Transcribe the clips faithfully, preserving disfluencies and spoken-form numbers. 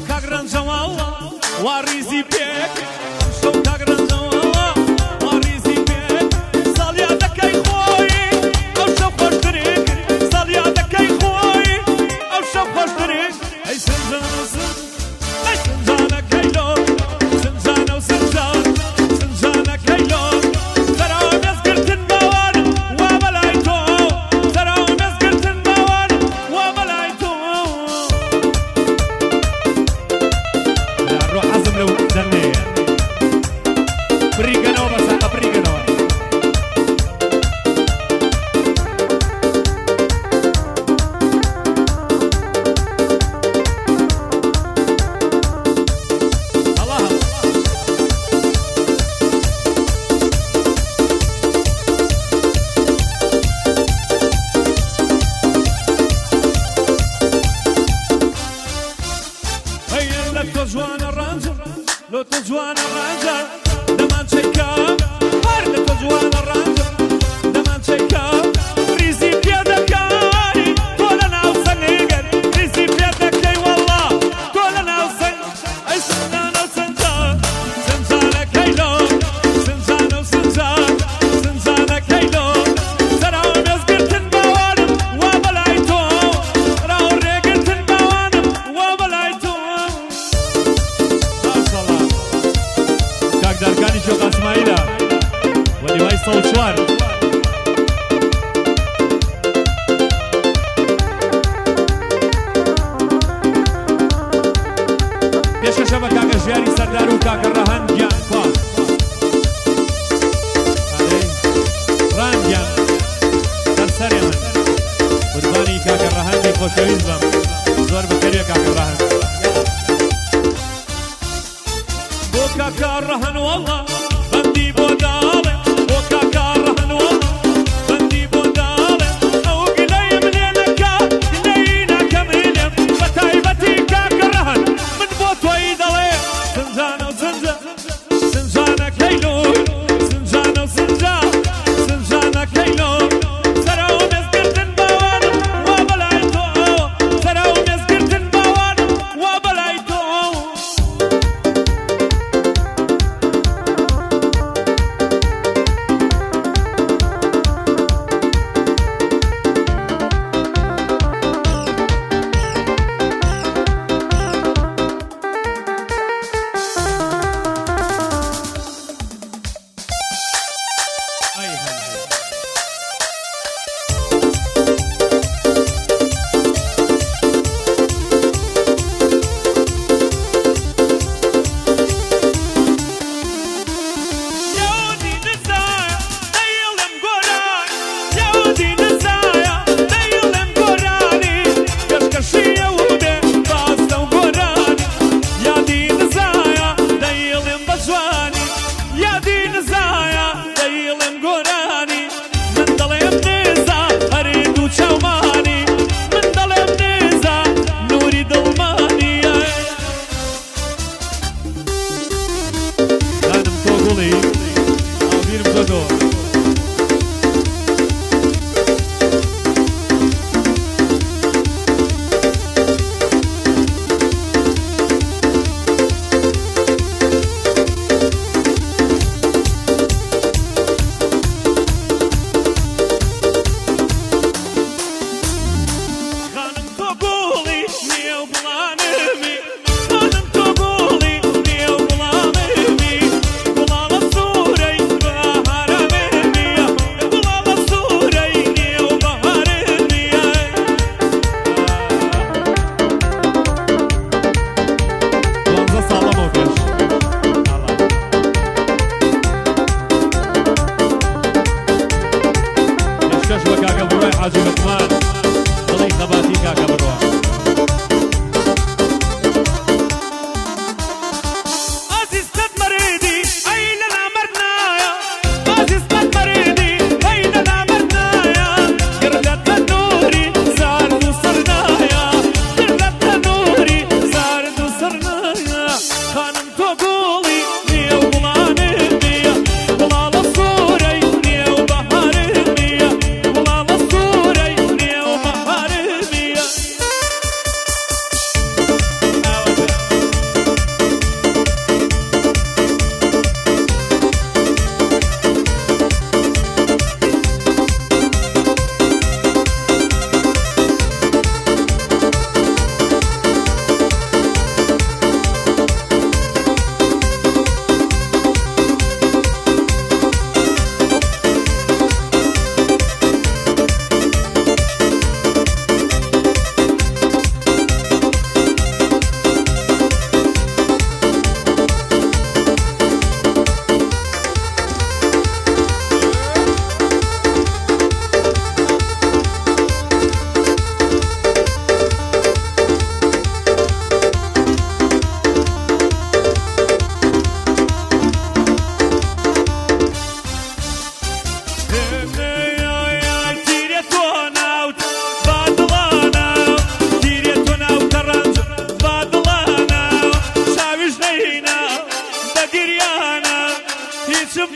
کاگرانجەوەڵە واریزی پێک شەو کاگرانجەوەڵە واریزی پێک ساڵیادەکەی خۆی ئەو شەو خۆشترێک ساڵیادەکەی خۆی ئەو شەو خۆشترێک ئەی سنجان و سنج ئەی سنجانەکەی لۆ سنجانە و سنجان سنجانەکەی لۆ سەراوە مێزگرتن باوانم وا بەلای تۆ سەراوە مێزگرتن باوانم وا بەلای تۆ ڕۆ حەزم لەو دەرنەیە بریگەنەوە بەساقە بریگەنەوە جوانە ڕەنجە لۆ تۆ جوانە ڕەنجە دەمان چەیکە هەر لە تۆ جوانە ڕەنجە دەمان چەیکە ریزی پێ دەکەی تۆ لە ناو سەنگەر ریزی پێ دەکەی وەڵڵا تۆ لە ناو سەنگ ئەی سنجانە و سنجان سنجانەکەی لۆ سنجانە و سنجان سنجانەکەی لۆ سەراوە مێزگرتن باوانم وا بەلای تۆ ڕاو ڕێگرتن باوانم وا بەلای تۆ کاکدارکانی شۆق ئاسماییلە وەلیوای سەد و چوار پێشکەشە بە کاکە ژیاری سەردار و کاکە ڕەهەن گیانخوا ڕەهەنگیان سەرسەرێ من قوربانی کاکە ڕەهەنگی خۆشەویست بم زۆر بەخێریە کاکە ڕەهەن بۆ کاکە ڕەهەن وەڵڵا بەندی بۆ داڵێ بۆ کاکە ڕەهەن وەڵڵا بەندی بۆ داڵێ ئەو گلەیم لێ نەکا گلەی ناکەم لێم بە تایبەتی کاکە ڕەهەن من بۆ تۆی دەڵێ سنجانە و سنجە سنجانەکەی لۆ سنجانە و سنجا سنجانەکەی لۆ سەراوە مێزگرتن باوانم وا بەلای تۆ سەراوە مێزگرتن باوانم وا بەلای تۆ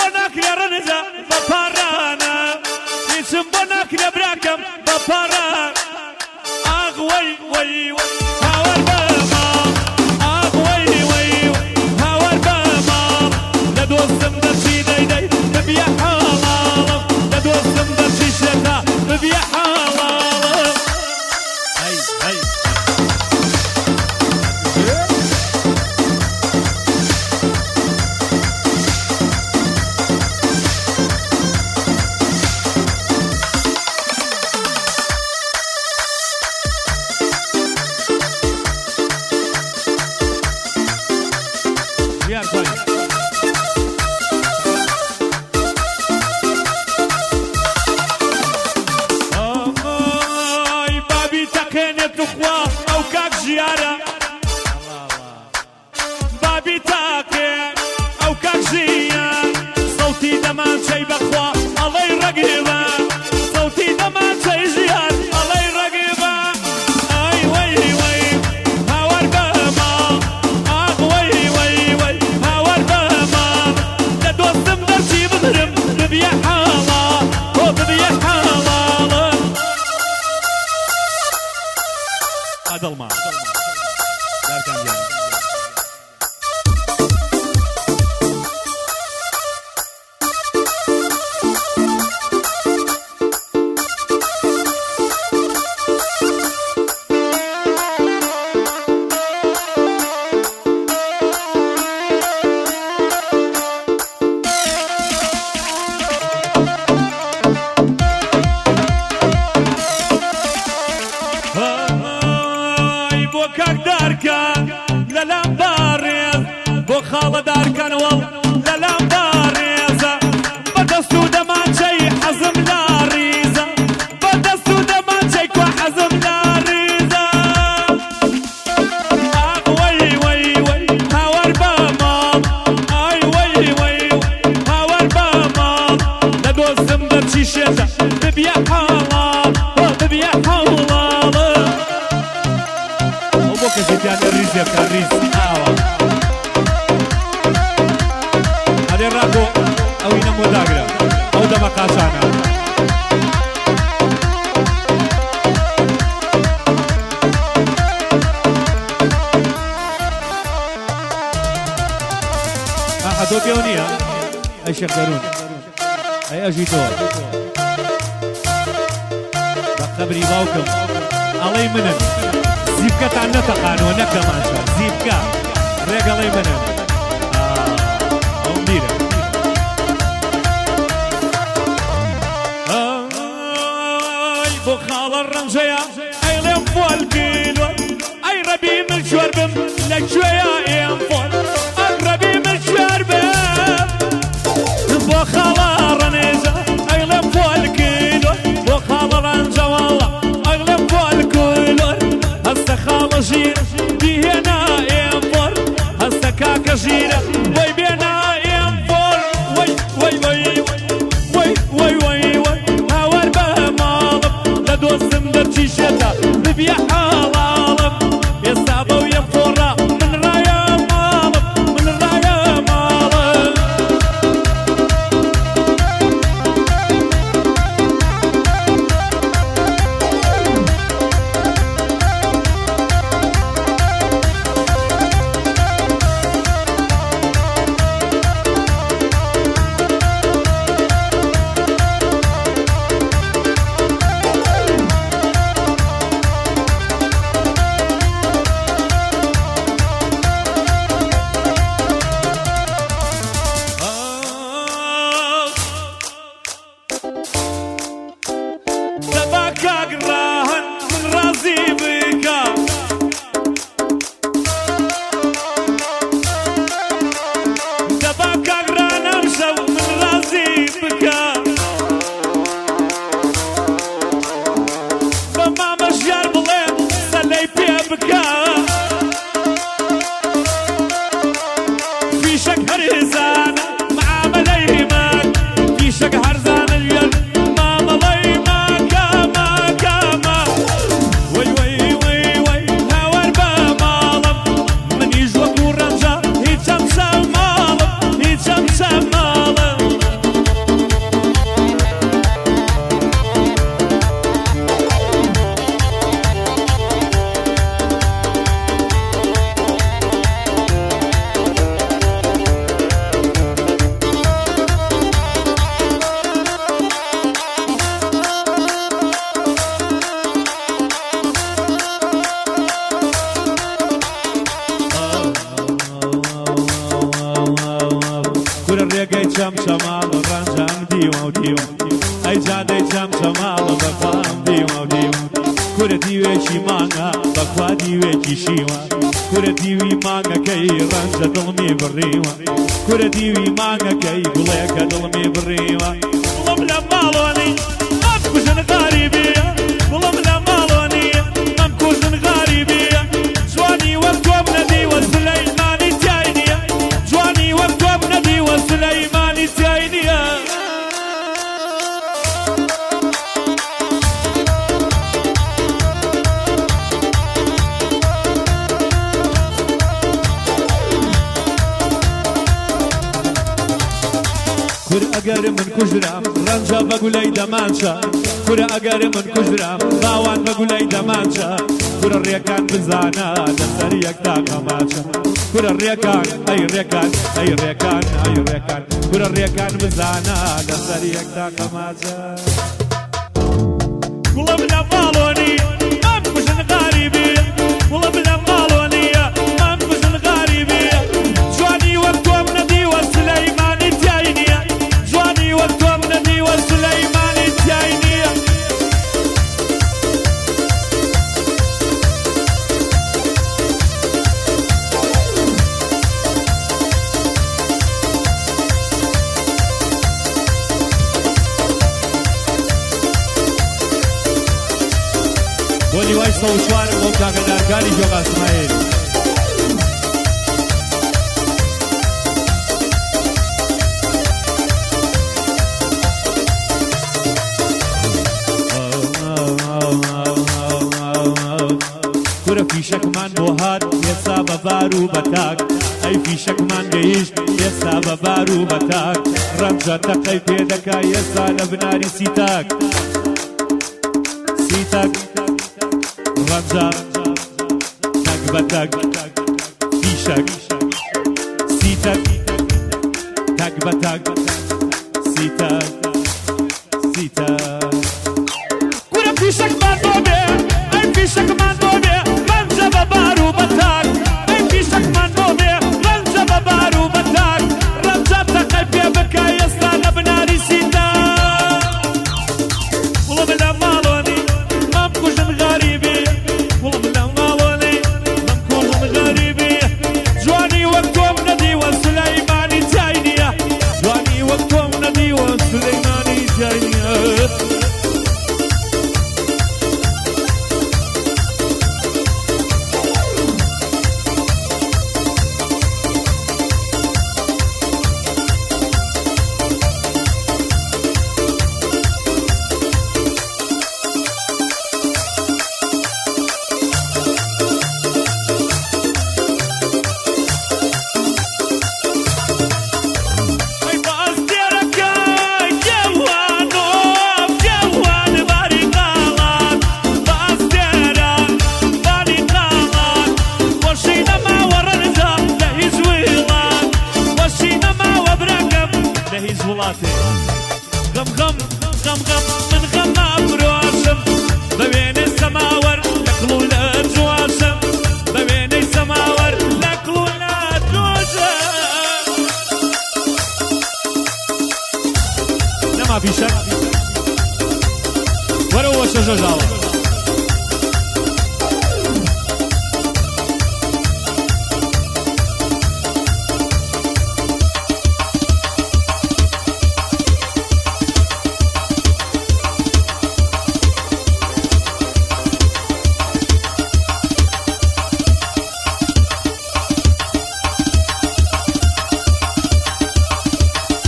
بۆ ناکرێ ڕەنجە بە پارانە هیچم بۆ ناکرێ براکەم بە پاران ئاغ وەی وەی وەی هاوار بە ماڵ ئاغ وەی وەی وەی هاوار بە ماڵ لە دۆستم دەچی دەیدەی ببیە حاڵاڵم لە دۆستم دەچی شێتا ببیە حاڵاڵم هەی هەی دڵما دارکان دیان خاڵە دارکەنەوە لەلام باڕێزە بەدەست و دەمانچەی حەزم لا ڕیزە بەدەست و دەمانچەی کوا حەزم لا ڕیزە ئاغ وەی وەی وەی هاوار بە ماڵ ئای وەی وەی هاوار بە ماڵ لە دۆستم دەرچی شێتە ببیە حاڵاڵ ببیە حاڵاڵ ئەو بۆ کەسێتیانە ڕیزێ بکە ڕیز ئاوە هذه الرادو أو ينمو داقرة أو دم قاسانا أحدو بيونية أي شيخ دارون أي أجيتوها بقبري باوكم الله يمنن زيبكة عن نتقان ونكا مانشا زيبكة ريق الله يمنن بۆ خاڵە ڕەنجەیە ئەیڵێم فۆل کیلۆ ئەی ڕەبی من شوێر بم لەکوێیە ئێم فۆل ئەک ڕەبی من شوێر بم بۆ خاڵە ڕەنێژە ئەیڵێم فۆل کیلۆ بۆ خاڵە ڕەنجە وەڵڵە ئەیڵێم فۆل کیلۆ هەستە خاڵە ژیر بیهێنا ئێم فۆل هەستە کاکە ژیرە وەی بێنا ئێم فۆل وەی وەی وەی وەی وەی وەی وەی هاوار بە ماڵم لە دۆستم دەرچی شێتە ببیە حاڵاڵم ئێستا بەو یەم فۆڕە من ڕایە ماڵم من ڕایە ماڵم جەم چەماڵ ڕەنجەم دیوە و دیوە ئەی جادەی جەم چەماڵ بەخوام دیوە و دیوە کورە دیوێکی مانگە بەخوا دیوێکی شیوە کورە دیوی مانگەکەی ڕەنجە دڵمی بڕیوە کورە دیوی مانگەکەی گوڵێکە دڵمی بڕیوە وڵم لە ماڵۆنی ئەم کوژن غاریبیە وڵم لە ماڵۆنی ئەم کوژن غاریبیە جوانی وەک تۆم نەدیوە سلەیمانی تیای نییە جوانی وەک تۆم نەدیوە سلەیمانی تیای نییە کورە ئەگەر من کوژرام ڕەنجە بە گولەی دەمانچە کورە ئەگەر من کوژرام باوان بە گولەی دەمانچە کورە ڕێکان بزانە لەسەر یەکتا قەماچە کورە ڕێکان ئەی ڕێکان ئەی ڕێکان ئەی ڕێکان کورە ڕێکان بزانە لەسەر یەکتا قەماچە وڵم لە ماڵۆنی ئەم کوژن غاریبیە وڵم لە ماڵۆنیە ئەم کوژن غاریبیە جوانی وەک تۆم نەدیوە سلەیمانی تیای نییە جوانی وەک تۆم نەدیوە سلەیمانی تیای نییە بۆ نیوای سەد و چوارم بۆ کاگەدارکاری جۆغا ئیسماعیل کورە فیشەکمان بۆ هات ئێستا بە بار و بەتاک ئەی فیشەکمان گەیشت ئێستا بە بار و بەتاک ڕەنجە تەقەی پێدەکا ئێستا لە بناری سیتاک سیتاک ڕەنجە تەک بەتەک فیشەک سیتەک تەک بەتەک سیتەک سیتەک کورە فیشەکمان بۆ بێ ئەی فیشەکمان بۆ بێ ڕەنجە بە بار و بەتاک ئەی فیشەکمان بۆ بێ ڕەنجە بە بار و بەتاک ڕەنجە تەقەی پێ بکە ئێستا لە بناری سیتاک وڵم لە ماڵۆنی ئەم کوژن غاریبی وڵم لە ماڵۆنی ئەم کوژن غاریبی جوانی وەک تۆم نەدیوە سلەیمانی تیای نییە جوانی وەک تۆم نەدیوە سلەیمانی تیای نییە غم غم غم غم من غم بروشم ببيني السماور لكلونا جواشم ببيني السماور لكلونا جواشم نما في شك وروا شجاجاوة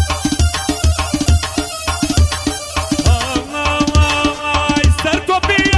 Start copy.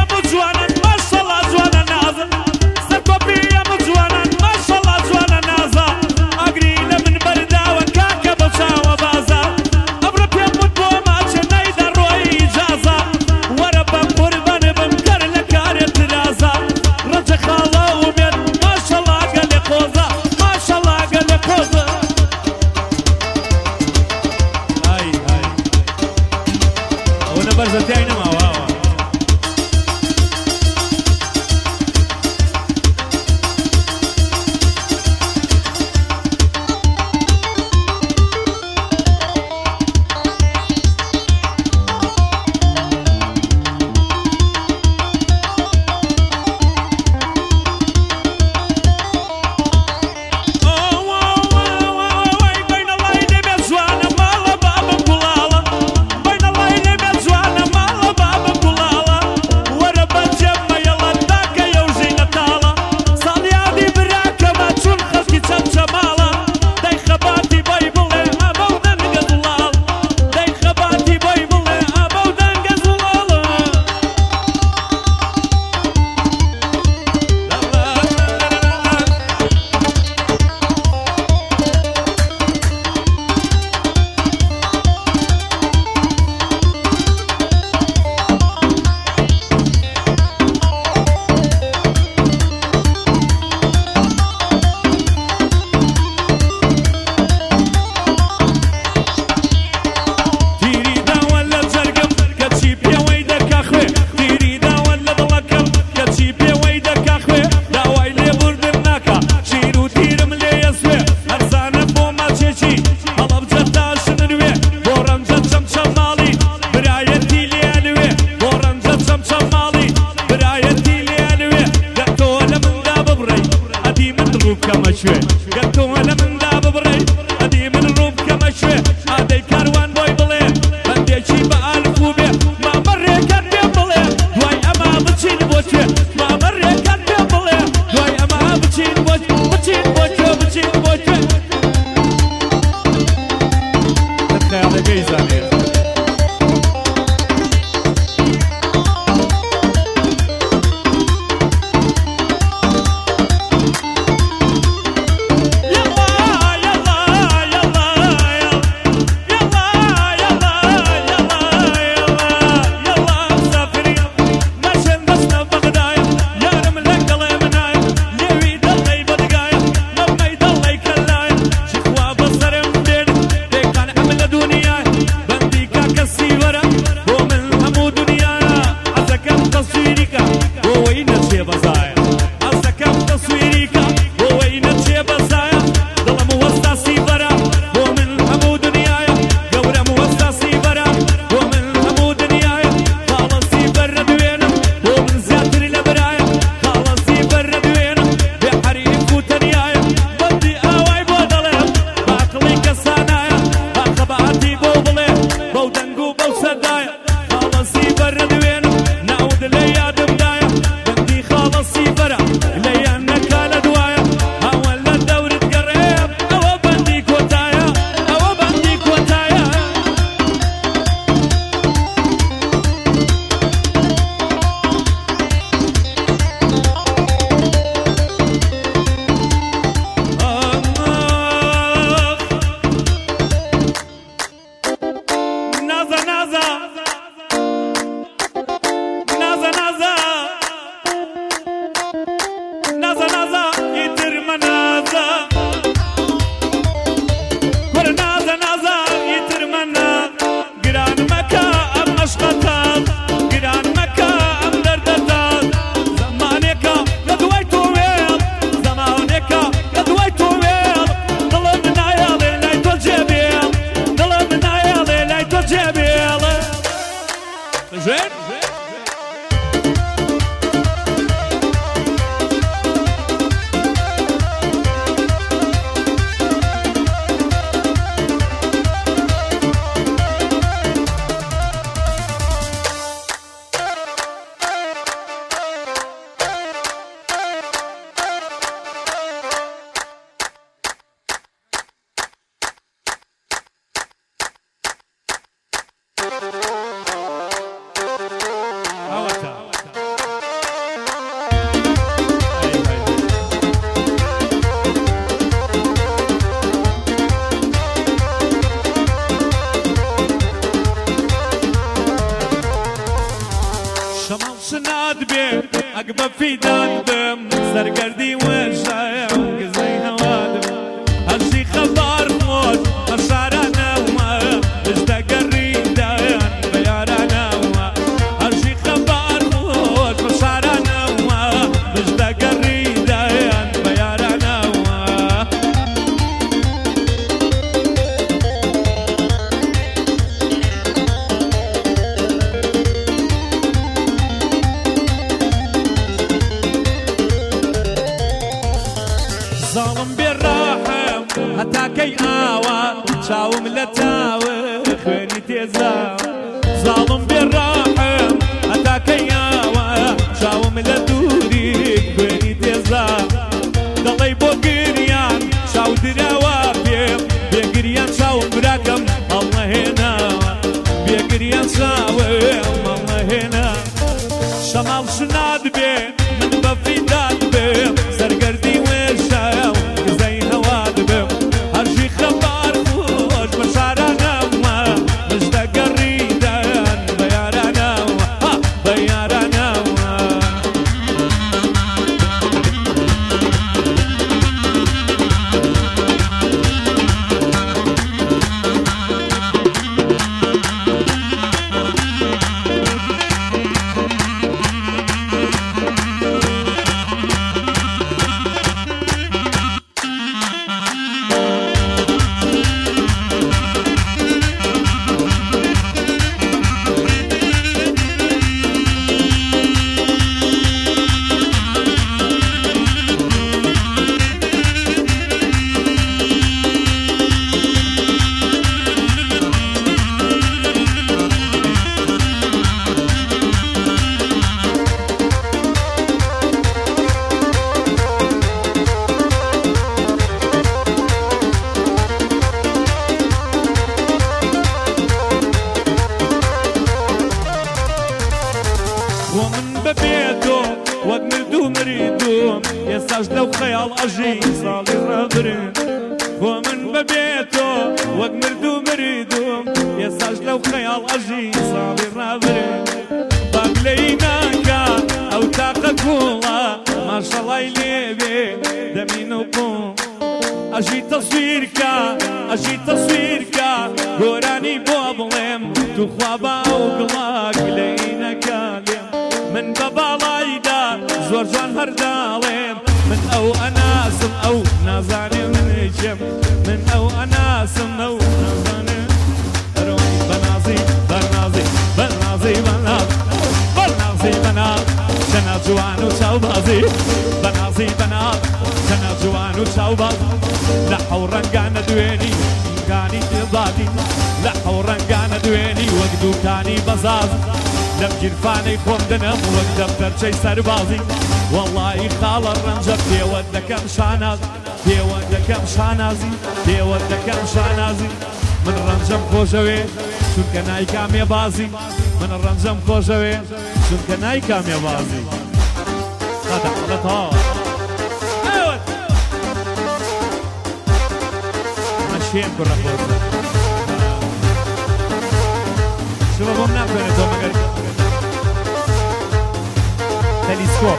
كمشوي قلتو انا من داب بري ادي من الروب كمشوي ادي كاروان بوي بلي بدي شي بألف وبي ما مري كان بي بلي واي اما بتشين بوشي ما مري كان بي بلي واي اما بتشين بوشي بتشين بوشي بتشين بوشي تخيل جيزاني أقبل في دندم سرقردي وشايم قزي هوادم هالشي خبر موت هالشعرانا وما مستقري دان بيارانا وما هالشي خبر موت هالشعرانا وما مستقري دان بيارانا وما ظالم بالراحم هتاكي آوا شاوم لتاوي خويني تيزا ظالم بالراحم هتاكي آوا شاوم لدوري خويني تيزا دلي بو قريان شاو دراوا بيم بقريان شاو براكم الله هنا بقريان شاوم الله هنا شمال شناد بي من بفي داد بي سرقردي وشاو زي هواد بي هرشي خبار خوش مشارانا وما مستقري دان بيارانا وما بيارانا وما ئێساش لەو خەیاڵ ئەژی ساڵی ڕابرن خۆ من بەبێتۆ وەک مردوو مردوم ئێساش لەو خەیاڵ ئەژی ساڵی ڕابرن باگلەی ناکە ئەو تاقە کوڵە ماشەڵای لێبێ دەمین و قوم ئەژی تەسویرکە ئەژی تەسویرکە گۆرانی بۆ بڵێم توخوا باو گڵاک لەی نەکالێم من بە باڵایدا زۆر جوان هەرداڵێم من ئەو ئەناسم ئەو نازانێ منێکم من ئەو ئەناسم ئەو نازانێ ئەرۆی بەنازی بەنازی بەنازی بەناز بەنازی بەناز چەنە جوان و چاوبازی بەنازی بەناز چەنە جوان و چاوبازی لە حەو ڕەنگانە دوێنی دوکانی تێبادی لە حەو ڕەنگانە دوێنی وەک دوکانی بەزاز لەم گیرفانەی خۆم دنم وەک دەفتەرچەی سەربازی وەڵڵی خاڵە ڕەنجە پێوە دەکەم شاناز پێوە دەکەم شانازی پێوە دەکەم شانازی من ڕەنجەم خۆشەوێ چونکە نای کامێ بازی من ڕەنجەم خۆشەوێ چونکە نای کامێ بازی قەدە قەدەتەوە مەشێن کوڕە خۆشە شوفە بۆم نامتوانێتەوە مەگەر تەلیسکۆپ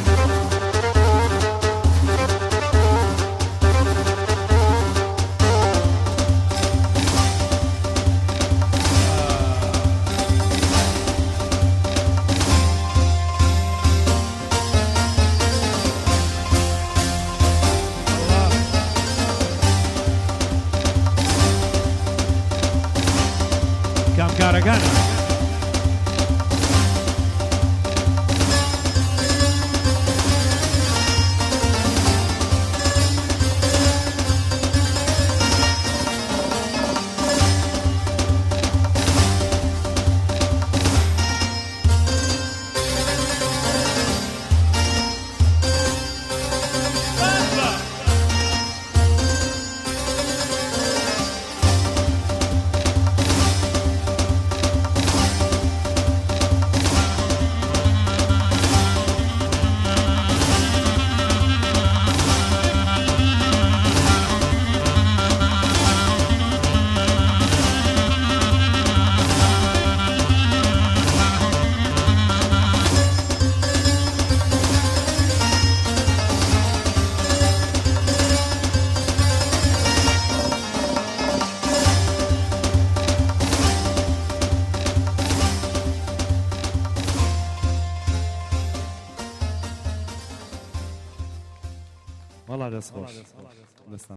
کامکارەکانە والله دەست خۆش.